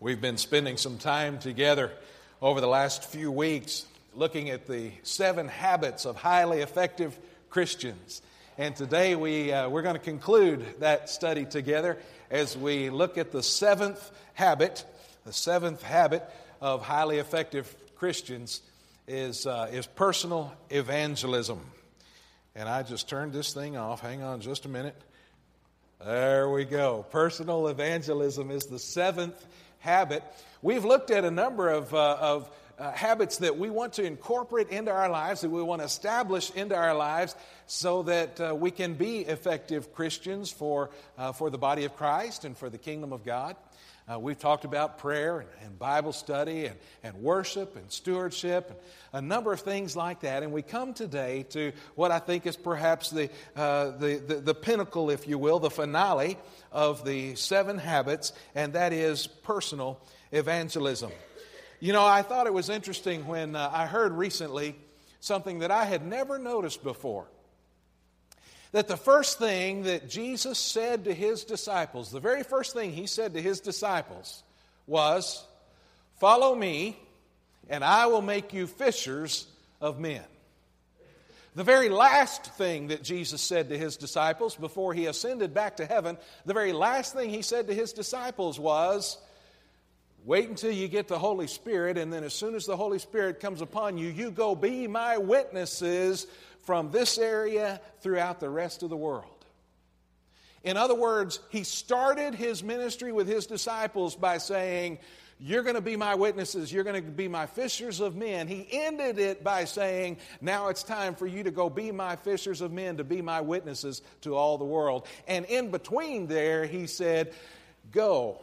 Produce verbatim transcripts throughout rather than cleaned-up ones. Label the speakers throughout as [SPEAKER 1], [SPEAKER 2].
[SPEAKER 1] We've been spending some time together over the last few weeks looking at the seven habits of highly effective Christians. And today we, uh, we're going to conclude that study together as we look at the seventh habit. The seventh habit of highly effective Christians is, uh, is personal evangelism. And I just turned this thing off. Hang on just a minute. There we go. Personal evangelism is the seventh habit. We've looked at a number of, uh, of uh, habits that we want to incorporate into our lives, that we want to establish into our lives so that uh, we can be effective Christians for, uh, for the body of Christ and for the kingdom of God. Uh, we've talked about prayer and, and Bible study and, and worship and stewardship and a number of things like that. And we come today to what I think is perhaps the, uh, the, the, the pinnacle, if you will, the finale of the seven habits, and that is personal evangelism. You know, I thought it was interesting when uh, I heard recently something that I had never noticed before. That the first thing that Jesus said to his disciples, the very first thing he said to his disciples was, "Follow me, and I will make you fishers of men." The very last thing that Jesus said to his disciples before he ascended back to heaven, the very last thing he said to his disciples was, "Wait until you get the Holy Spirit, and then as soon as the Holy Spirit comes upon you, you go be my witnesses from this area throughout the rest of the world." In other words, he started his ministry with his disciples by saying, "You're going to be my witnesses. You're going to be my fishers of men." He ended it by saying, "Now it's time for you to go be my fishers of men, to be my witnesses to all the world." And in between there, he said, "Go,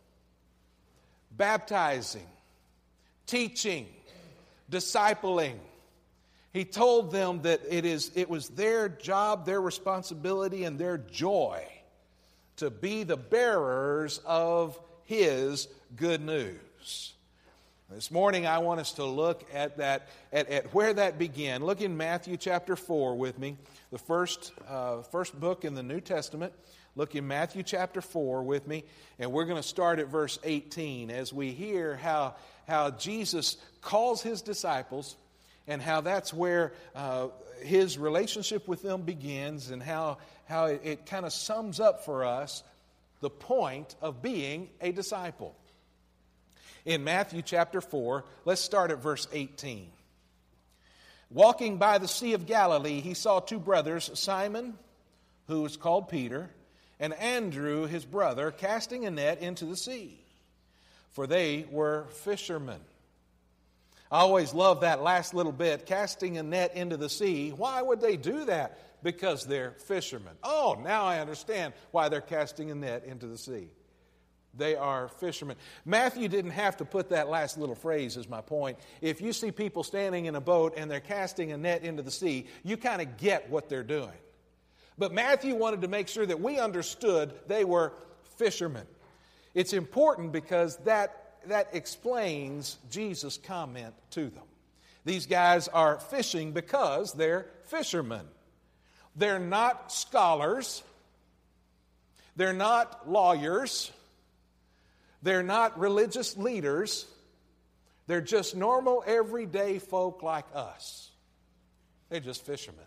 [SPEAKER 1] baptizing, teaching, discipling." He told them that it is it was their job, their responsibility, and their joy to be the bearers of his good news. This morning I want us to look at that, at, at where that began. Look in Matthew chapter four with me, the first, uh, first book in the New Testament. Look in Matthew chapter four with me, and we're going to start at verse eighteen as we hear how, how Jesus calls his disciples and how that's where uh, his relationship with them begins, and how, how it, it kind of sums up for us the point of being a disciple. In Matthew chapter four, let's start at verse eighteen. "Walking by the Sea of Galilee, he saw two brothers, Simon, who was called Peter, and Andrew, his brother, casting a net into the sea, for they were fishermen." I always love that last little bit, casting a net into the sea. Why would they do that? Because they're fishermen. Oh, now I understand why they're casting a net into the sea. They are fishermen. Matthew didn't have to put that last little phrase, is my point. If you see people standing in a boat and they're casting a net into the sea, you kind of get what they're doing. But Matthew wanted to make sure that we understood they were fishermen. It's important because that That explains Jesus' comment to them. These guys are fishing because they're fishermen. They're not scholars. They're not lawyers. They're not religious leaders. They're just normal, everyday folk like us. They're just fishermen.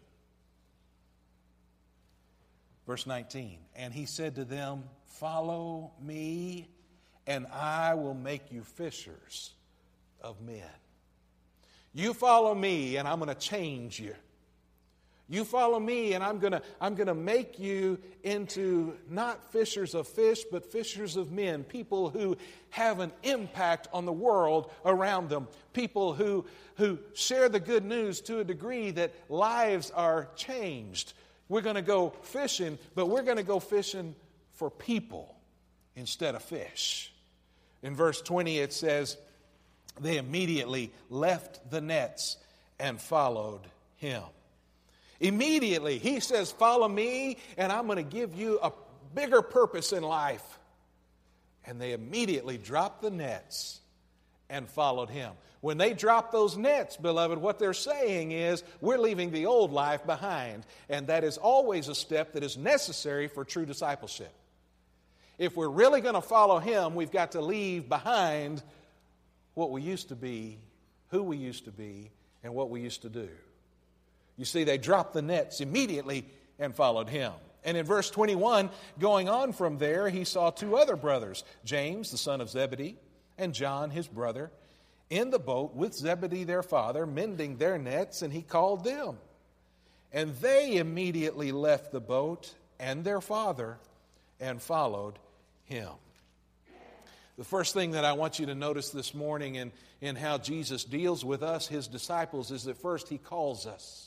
[SPEAKER 1] Verse nineteen, "And he said to them, 'Follow me, and I will make you fishers of men.'" You follow me, and I'm going to change you. You follow me, and I'm going to I'm going to make you into not fishers of fish, but fishers of men. People who have an impact on the world around them. People who who share the good news to a degree that lives are changed. We're going to go fishing, but we're going to go fishing for people instead of fish. In verse twenty it says, "They immediately left the nets and followed him." Immediately, he says, "Follow me, and I'm going to give you a bigger purpose in life." And they immediately dropped the nets and followed him. When they drop those nets, beloved, what they're saying is, we're leaving the old life behind. And that is always a step that is necessary for true discipleship. If we're really going to follow him, we've got to leave behind what we used to be, who we used to be, and what we used to do. You see, they dropped the nets immediately and followed him. And in verse twenty-one, going on from there, he saw two other brothers, James, the son of Zebedee, and John, his brother, in the boat with Zebedee their father, mending their nets, and he called them. And they immediately left the boat and their father and followed him. The first thing that I want you to notice this morning in, in how Jesus deals with us, his disciples, is that first he calls us.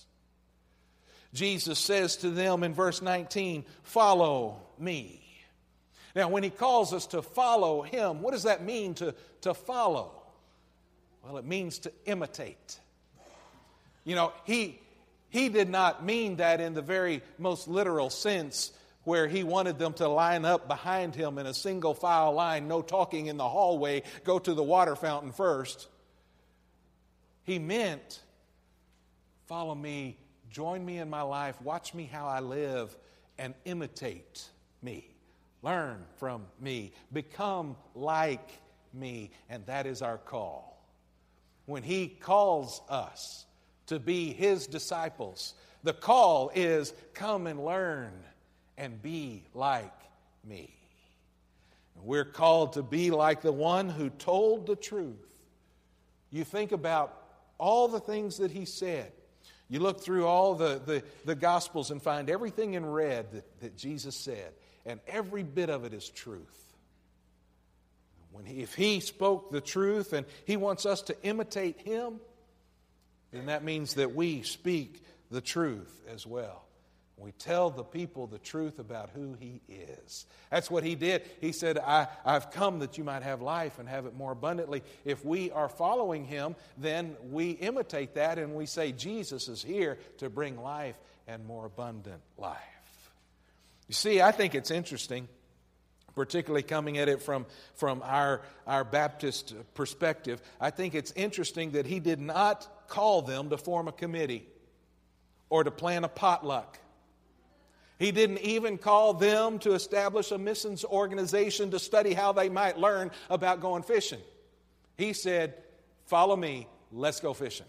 [SPEAKER 1] Jesus says to them in verse nineteen, "Follow me." Now, when he calls us to follow him, what does that mean to, to follow? Well, it means to imitate. You know, he, he did not mean that in the very most literal sense, where he wanted them to line up behind him in a single file line, no talking in the hallway, go to the water fountain first. He meant, follow me, join me in my life, watch me how I live, and imitate me. Learn from me. Become like me. And that is our call. When he calls us to be his disciples, the call is, come and learn and be like me. We're called to be like the one who told the truth. You think about all the things that he said. You look through all the, the, the Gospels and find everything in red that, that Jesus said, and every bit of it is truth. When he, if he spoke the truth and he wants us to imitate him, then that means that we speak the truth as well. We tell the people the truth about who he is. That's what he did. He said, I, I've come that you might have life and have it more abundantly. If we are following him, then we imitate that and we say Jesus is here to bring life and more abundant life. You see, I think it's interesting, particularly coming at it from, from our, our Baptist perspective. I think it's interesting that he did not call them to form a committee or to plan a potluck. He didn't even call them to establish a missions organization to study how they might learn about going fishing. He said, follow me, let's go fishing.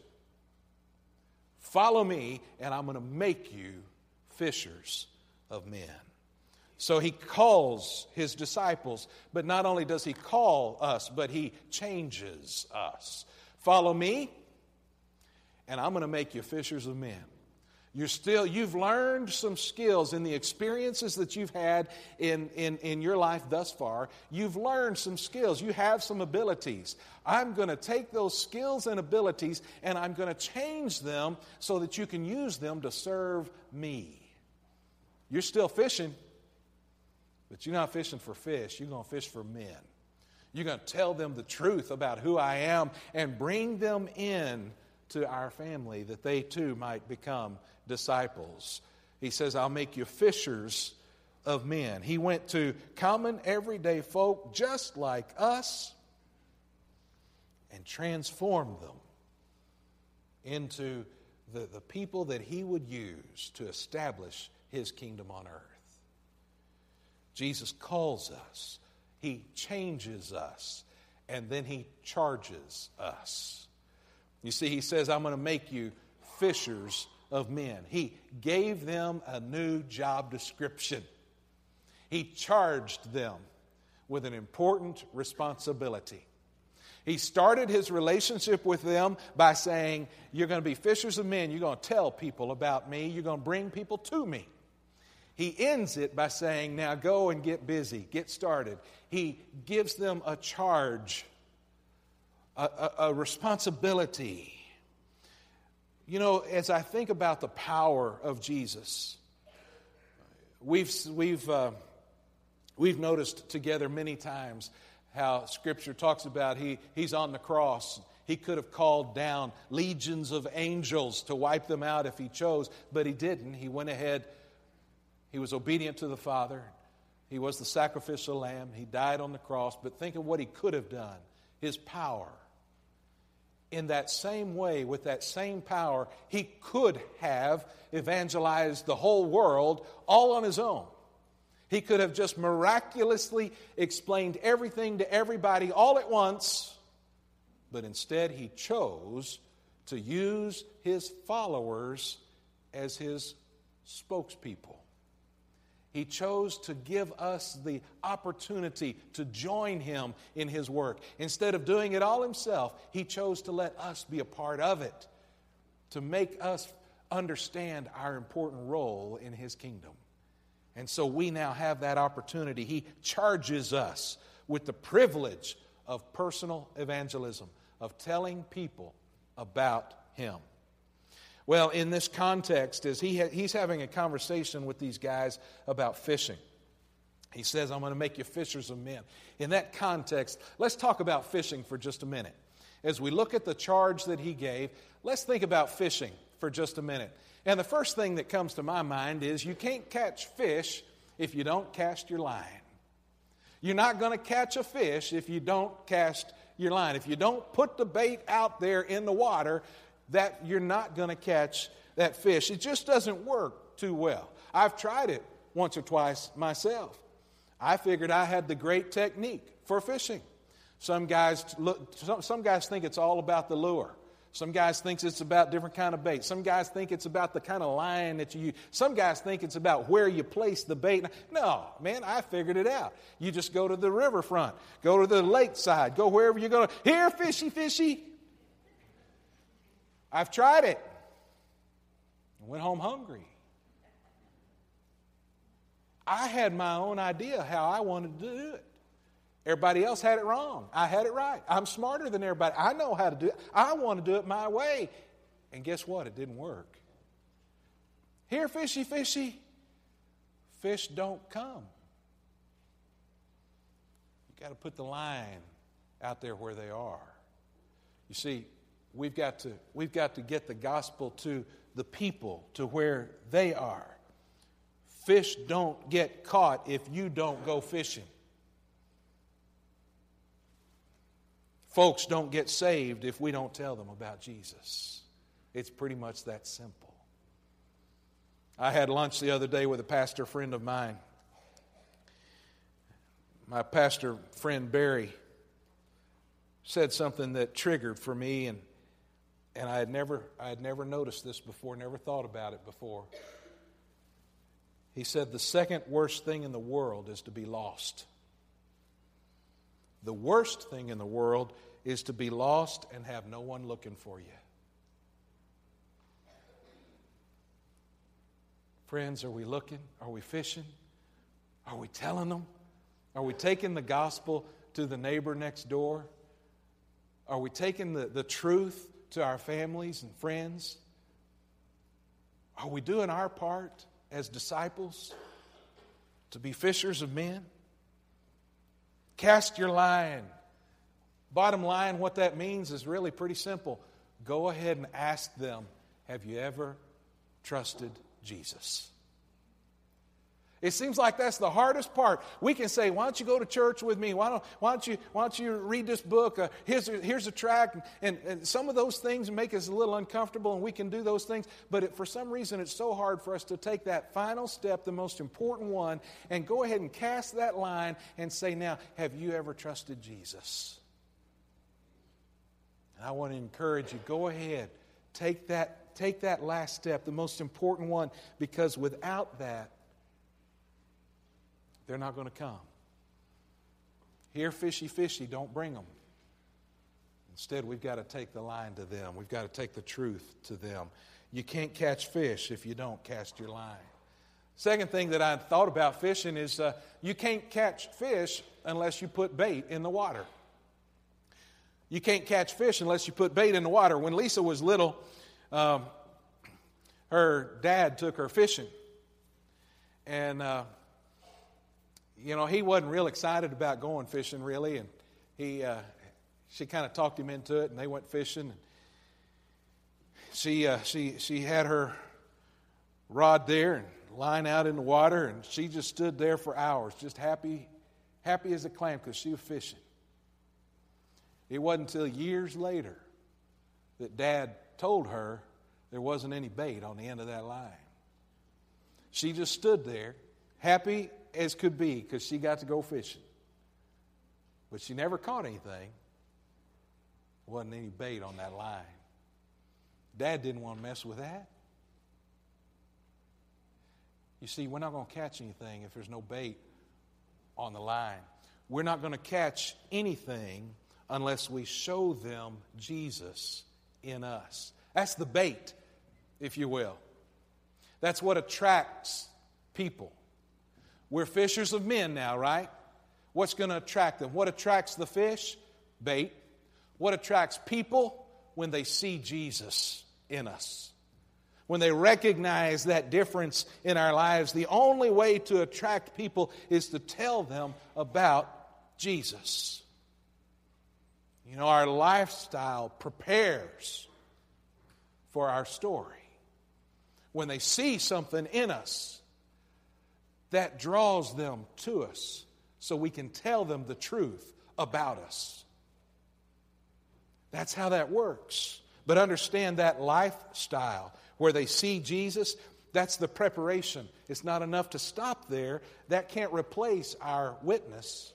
[SPEAKER 1] Follow me, and I'm going to make you fishers of men. So he calls his disciples, but not only does he call us, but he changes us. Follow me, and I'm going to make you fishers of men. You're still, you've learned some skills in the experiences that you've had in, in, in your life thus far. You've learned some skills. You have some abilities. I'm going to take those skills and abilities and I'm going to change them so that you can use them to serve me. You're still fishing, but you're not fishing for fish. You're going to fish for men. You're going to tell them the truth about who I am and bring them in to our family that they too might become disciples. He says, I'll make you fishers of men. He went to common everyday folk just like us and transformed them into the, the people that he would use to establish his kingdom on earth. Jesus calls us, he changes us, and then he charges us. You see, he says, I'm going to make you fishers of men. He gave them a new job description. He charged them with an important responsibility. He started his relationship with them by saying, you're going to be fishers of men. You're going to tell people about me. You're going to bring people to me. He ends it by saying, now go and get busy, get started. He gives them a charge, a, a, a responsibility. You know, as I think about the power of Jesus, we've we've uh, we've noticed together many times how Scripture talks about he he's on the cross. He could have called down legions of angels to wipe them out if he chose, but he didn't. He went ahead. He was obedient to the Father. He was the sacrificial lamb. He died on the cross. But think of what he could have done. His power. In that same way, with that same power, he could have evangelized the whole world all on his own. He could have just miraculously explained everything to everybody all at once, but instead he chose to use his followers as his spokespeople. He chose to give us the opportunity to join him in his work. Instead of doing it all himself, he chose to let us be a part of it, to make us understand our important role in his kingdom. And so we now have that opportunity. He charges us with the privilege of personal evangelism, of telling people about him. Well, in this context, as he ha- he's having a conversation with these guys about fishing. He says, I'm going to make you fishers of men. In that context, let's talk about fishing for just a minute. As we look at the charge that he gave, let's think about fishing for just a minute. And the first thing that comes to my mind is you can't catch fish if you don't cast your line. You're not going to catch a fish if you don't cast your line. If you don't put the bait out there in the water, that you're not going to catch that fish. It just doesn't work too well. I've tried it once or twice myself. I figured I had the great technique for fishing. Some guys look, some, some guys think it's all about the lure. Some guys think it's about different kind of bait. Some guys think it's about the kind of line that you use. Some guys think it's about where you place the bait. No, man, I figured it out. You just go to the riverfront, go to the lakeside, go wherever you're going to. Here, fishy, fishy. I've tried it. I went home hungry. I had my own idea how I wanted to do it. Everybody else had it wrong. I had it right. I'm smarter than everybody. I know how to do it. I want to do it my way. And guess what? It didn't work. Here, fishy, fishy. Fish don't come. You got to put the line out there where they are. You see, we've got to we've got to get the gospel to the people, to where they are. Fish don't get caught if you don't go fishing. Folks don't get saved if we don't tell them about Jesus. It's pretty much that simple. I had lunch the other day with a pastor friend of mine. My pastor friend Barry said something that triggered for me, and and I had never I had never noticed this before, never thought about it before. He said the second worst thing in the world is to be lost. The worst thing in the world is to be lost and have no one looking for you. Friends, are we looking? Are we fishing? Are we telling them? Are we taking the gospel to the neighbor next door? Are we taking the, the truth to our families and friends? Are we doing our part as disciples to be fishers of men? Cast your line. Bottom line, what that means is really pretty simple. Go ahead and ask them, have you ever trusted Jesus? It seems like that's the hardest part. We can say, why don't you go to church with me? Why don't, why don't, you, why don't you read this book? Uh, here's, a, here's a tract. And, and some of those things make us a little uncomfortable, and we can do those things. But it, for some reason, it's so hard for us to take that final step, the most important one, and go ahead and cast that line and say, now, have you ever trusted Jesus? And I want to encourage you, go ahead. Take that, take that last step, the most important one, because without that, they're not going to come. Here, fishy, fishy, don't bring them. Instead, we've got to take the line to them. We've got to take the truth to them. You can't catch fish if you don't cast your line. Second thing that I thought about fishing is uh, you can't catch fish unless you put bait in the water. You can't catch fish unless you put bait in the water. When Lisa was little, um, her dad took her fishing. And... Uh, You know, he wasn't real excited about going fishing, really, and he, uh, she kind of talked him into it, and they went fishing. And she, uh, she, she had her rod there and line out in the water, and she just stood there for hours, just happy, happy as a clam because she was fishing. It wasn't until years later that Dad told her there wasn't any bait on the end of that line. She just stood there, happy as could be because she got to go fishing. But she never caught anything. Wasn't any bait on that line. Dad didn't want to mess with that. You see, we're not going to catch anything if there's no bait on the line. We're not going to catch anything unless we show them Jesus in us. That's the bait, if you will. That's what attracts people. We're fishers of men now, right? What's going to attract them? What attracts the fish? Bait. What attracts people? When they see Jesus in us. When they recognize that difference in our lives, the only way to attract people is to tell them about Jesus. You know, our lifestyle prepares for our story. When they see something in us, that draws them to us so we can tell them the truth about us. That's how that works. But understand that lifestyle where they see Jesus, that's the preparation. It's not enough to stop there. That can't replace our witness.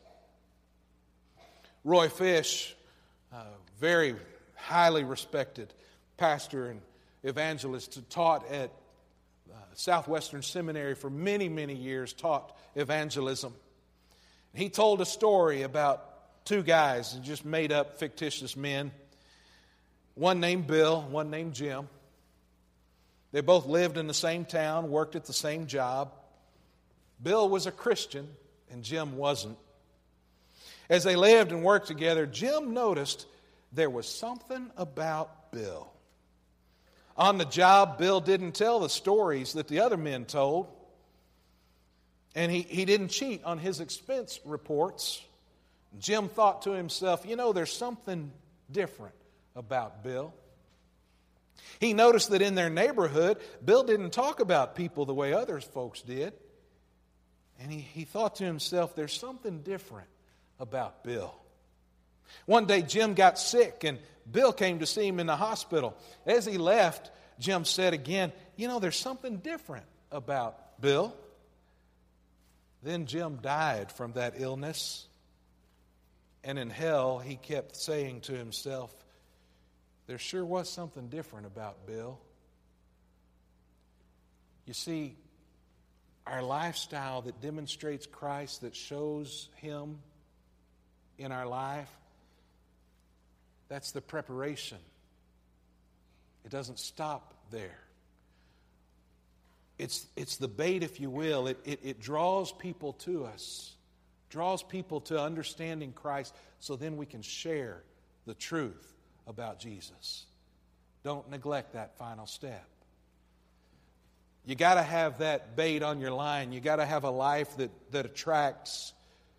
[SPEAKER 1] Roy Fish, uh, very highly respected pastor and evangelist, taught at uh, Southwestern Seminary for many, many years, taught evangelism. He told a story about two guys, just made up fictitious men. One named Bill, one named Jim. They both lived in the same town, worked at the same job. Bill was a Christian and Jim wasn't. As they lived and worked together, Jim noticed there was something about Bill. On the job, Bill didn't tell the stories that the other men told. And he, he didn't cheat on his expense reports. Jim thought to himself, you know, there's something different about Bill. He noticed that in their neighborhood, Bill didn't talk about people the way other folks did. And he, he thought to himself, there's something different about Bill. One day, Jim got sick, and Bill came to see him in the hospital. As he left, Jim said again, you know, there's something different about Bill. Then Jim died from that illness. And in hell, he kept saying to himself, there sure was something different about Bill. You see, our lifestyle that demonstrates Christ, that shows Him in our life, that's the preparation. It doesn't stop there. It's, it's the bait, if you will. It, it, it draws people to us, draws people to understanding Christ, so then we can share the truth about Jesus. Don't neglect that final step. You got to have that bait on your line. You got to have a life that, that attracts.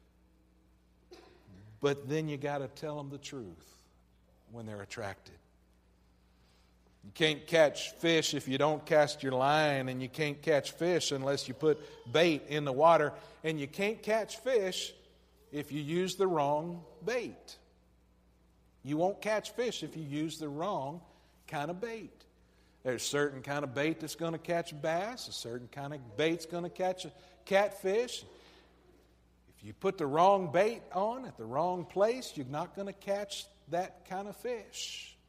[SPEAKER 1] But then you got to tell them the truth when they're attracted. You can't catch fish if you don't cast your line, and you can't catch fish unless you put bait in the water, and you can't catch fish if you use the wrong bait. You won't catch fish if you use the wrong kind of bait. There's a certain kind of bait that's going to catch bass, a certain kind of bait's going to catch a catfish. If you put the wrong bait on at the wrong place, you're not going to catch that kind of fish.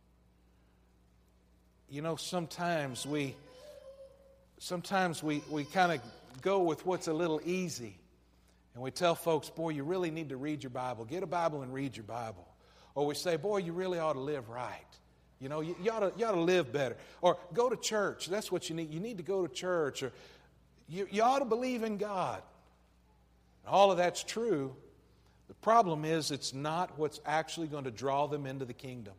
[SPEAKER 1] You know, sometimes we sometimes we, we kind of go with what's a little easy. And we tell folks, boy, you really need to read your Bible. Get a Bible and read your Bible. Or we say, boy, you really ought to live right. You know, you, you, ought to, you ought to live better. Or go to church. That's what you need. You need to go to church. Or you, you ought to believe in God. All of that's true. The problem is it's not what's actually going to draw them into the kingdom.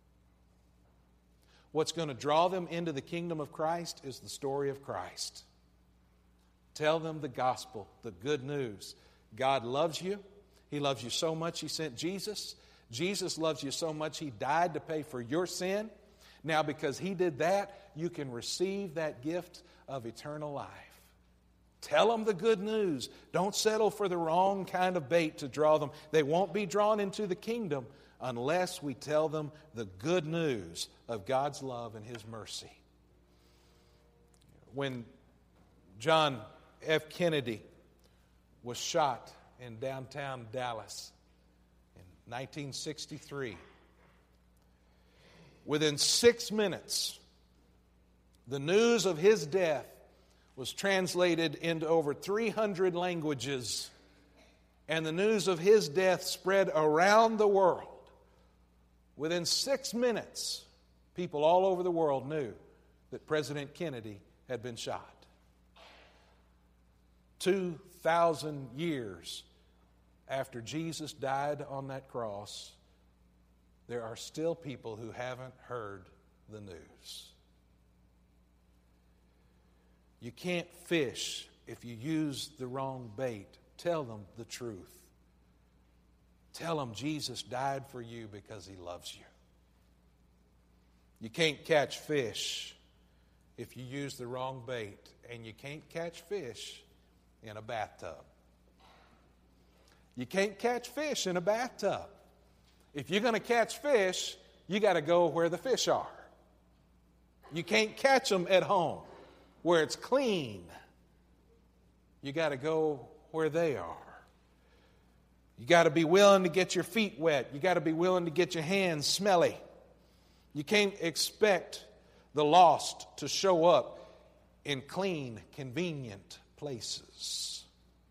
[SPEAKER 1] What's going to draw them into the kingdom of Christ is the story of Christ. Tell them the gospel, the good news. God loves you. He loves you so much He sent Jesus. Jesus loves you so much He died to pay for your sin. Now, because He did that, you can receive that gift of eternal life. Tell them the good news. Don't settle for the wrong kind of bait to draw them. They won't be drawn into the kingdom unless we tell them the good news of God's love and His mercy. When John F. Kennedy was shot in downtown Dallas in nineteen sixty-three. Within six minutes, the news of his death was translated into over three hundred languages, and the news of his death spread around the world. Within six minutes, people all over the world knew that President Kennedy had been shot. Two thousand years after Jesus died on that cross, there are still people who haven't heard the news. You can't fish if you use the wrong bait. Tell them the truth. Tell them Jesus died for you because he loves you. You can't catch fish if you use the wrong bait, and you can't catch fish in a bathtub. You can't catch fish in a bathtub. If you're going to catch fish, you got to go where the fish are. You can't catch them at home where it's clean. You got to go where they are. You got to be willing to get your feet wet. You got to be willing to get your hands smelly. You can't expect the lost to show up in clean, convenient places.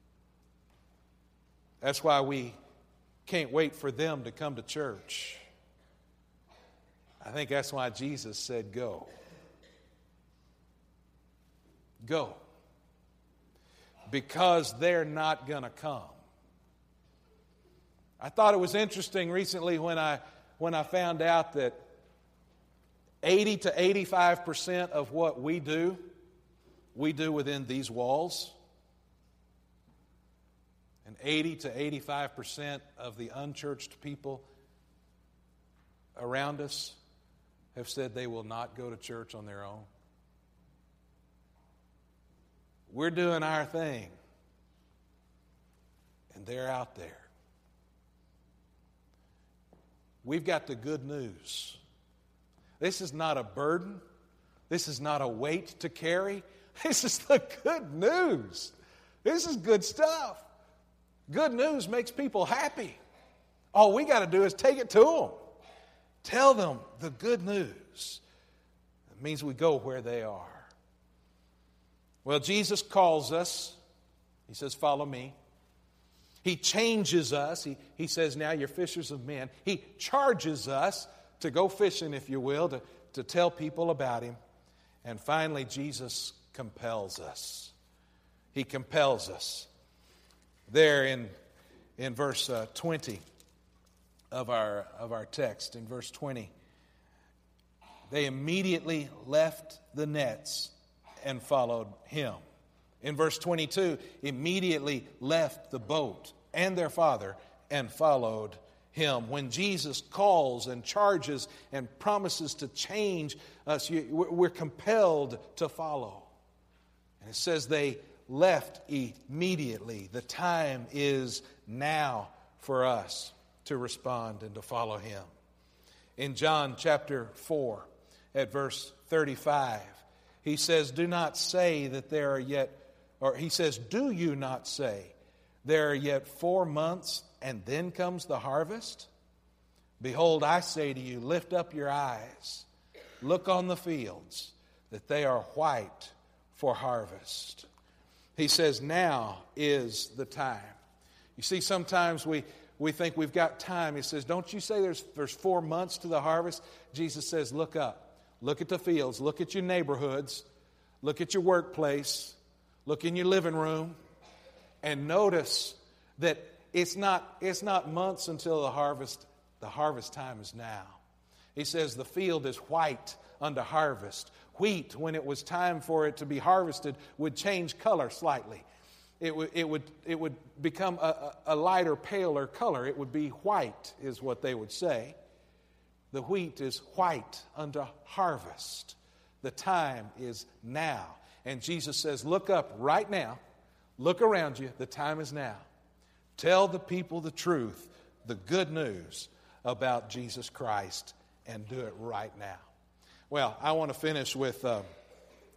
[SPEAKER 1] That's why we can't wait for them to come to church. I think that's why Jesus said, go. Go. Because they're not going to come. I thought it was interesting recently when I when I found out that eighty to eighty-five percent of what we do, we do within these walls. And eighty to eighty-five percent of the unchurched people around us have said they will not go to church on their own. We're doing our thing, and they're out there. We've got the good news. This is not a burden. This is not a weight to carry. This is the good news. This is good stuff. Good news makes people happy. All we got to do is take it to them. Tell them the good news. It means we go where they are. Well, Jesus calls us. He says, follow me. He changes us. He, he says, now you're fishers of men. He charges us to go fishing, if you will, to, to tell people about him. And finally, Jesus compels us. He compels us. There in, in verse uh, twenty of our, of our text, in verse twenty, they immediately left the nets and followed him. In verse twenty-two, immediately left the boat and their father and followed him. When Jesus calls and charges and promises to change us, we're compelled to follow. And it says they left immediately. The time is now for us to respond and to follow him. In John chapter four, at verse thirty-five, he says, do not say that there are yet, or he says, do you not say, there are yet four months and then comes the harvest? Behold, I say to you, lift up your eyes, look on the fields, that they are white for harvest. He says, now is the time. You see, sometimes we, we think we've got time. He says, don't you say there's, there's four months to the harvest? Jesus says, look up. Look at the fields. Look at your neighborhoods. Look at your workplace. Look in your living room. And notice that it's not, it's not months until the harvest. The harvest time is now. He says the field is white unto harvest. Wheat, when it was time for it to be harvested, would change color slightly. It would, it would, it would become a, a lighter, paler color. It would be white, is what they would say. The wheat is white unto harvest. The time is now. And Jesus says, look up right now. Look around you. The time is now. Tell the people the truth, the good news about Jesus Christ, and do it right now. Well, I want to finish with uh,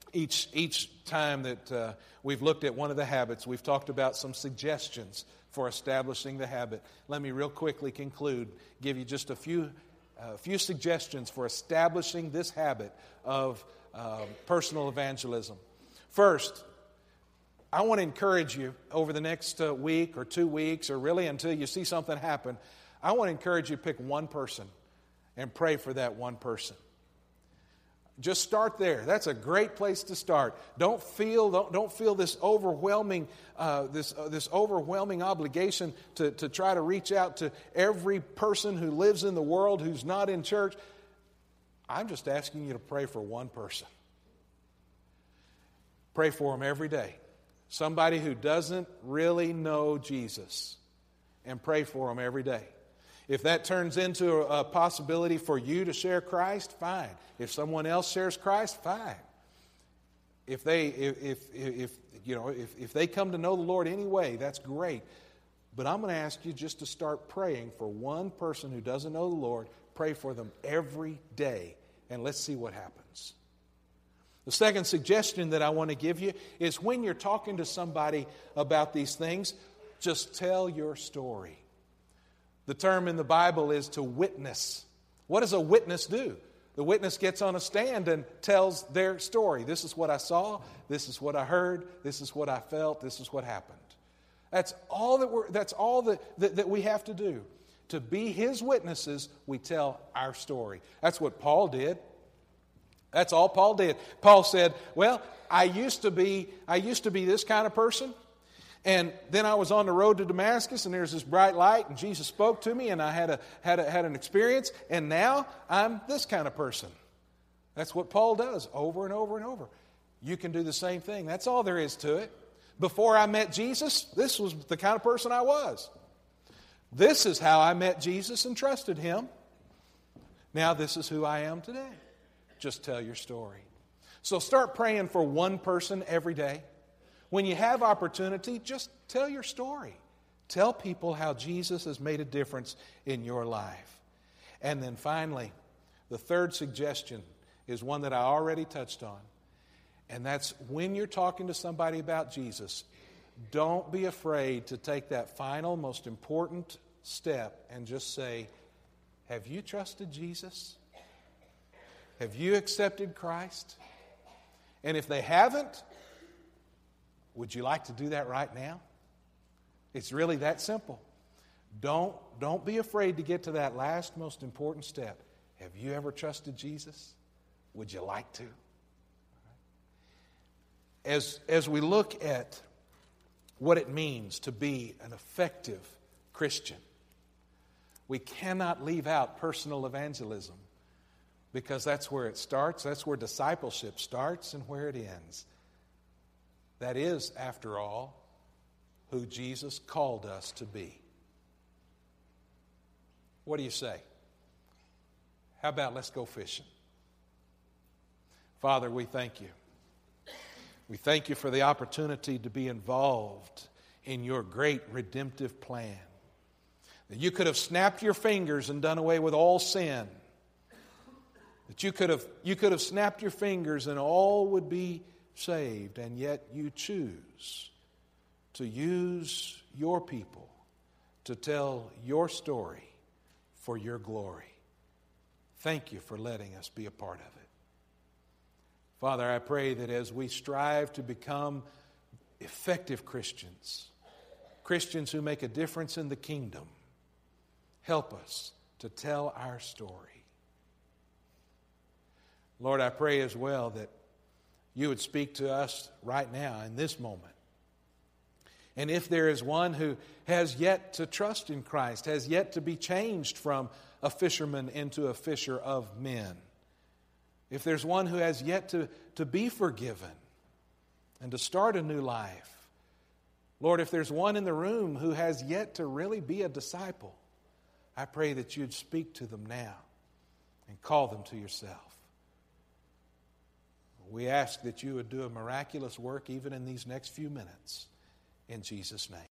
[SPEAKER 1] Each, each time that uh, we've looked at one of the habits, we've talked about some suggestions for establishing the habit. Let me real quickly conclude, give you just a few, uh, few suggestions for establishing this habit of uh, personal evangelism. First, I want to encourage you over the next uh, week or two weeks, or really until you see something happen, I want to encourage you to pick one person and pray for that one person. Just start there. That's a great place to start. Don't feel don't, don't feel this overwhelming uh, this uh, this overwhelming obligation to, to try to reach out to every person who lives in the world who's not in church. I'm just asking you to pray for one person. Pray for them every day. Somebody who doesn't really know Jesus, and pray for them every day. If that turns into a possibility for you to share Christ, fine. If someone else shares Christ, fine. If they, if, if, if you know, if, if they come to know the Lord anyway, that's great. But I'm going to ask you just to start praying for one person who doesn't know the Lord. Pray for them every day, and let's see what happens. The second suggestion that I want to give you is when you're talking to somebody about these things, just tell your story. The term in the Bible is to witness. What does a witness do? The witness gets on a stand and tells their story. This is what I saw. This is what I heard. This is what I felt. This is what happened. That's all that we're, that's all that, that, that we have to do. To be His witnesses, we tell our story. That's what Paul did. That's all Paul did. Paul said, well, I used to be, I used to be this kind of person. And then I was on the road to Damascus, and there's this bright light, and Jesus spoke to me, and I had a had a, had an experience, and now I'm this kind of person. That's what Paul does over and over and over. You can do the same thing. That's all there is to it. Before I met Jesus, this was the kind of person I was. This is how I met Jesus and trusted Him. Now this is who I am today. Just tell your story. So start praying for one person every day. When you have opportunity, just tell your story. Tell people how Jesus has made a difference in your life. And then finally, the third suggestion is one that I already touched on. And that's when you're talking to somebody about Jesus, don't be afraid to take that final, most important step and just say, have you trusted Jesus? Have you accepted Christ? And if they haven't, would you like to do that right now? It's really that simple. Don't, don't be afraid to get to that last, most important step. Have you ever trusted Jesus? Would you like to? As, as we look at what it means to be an effective Christian, we cannot leave out personal evangelism because that's where it starts, that's where discipleship starts and where it ends. That is, after all, who Jesus called us to be. What do you say? How about let's go fishing? Father, we thank you. We thank you for the opportunity to be involved in your great redemptive plan. That you could have snapped your fingers and done away with all sin. That you could have, you could have snapped your fingers and all would be saved, and yet you choose to use your people to tell your story for your glory. Thank you for letting us be a part of it. Father, I pray that as we strive to become effective Christians, Christians who make a difference in the kingdom, help us to tell our story. Lord, I pray as well that you would speak to us right now in this moment. And if there is one who has yet to trust in Christ, has yet to be changed from a fisherman into a fisher of men, if there's one who has yet to, to be forgiven and to start a new life, Lord, if there's one in the room who has yet to really be a disciple, I pray that you'd speak to them now and call them to yourself. We ask that you would do a miraculous work even in these next few minutes. In Jesus' name.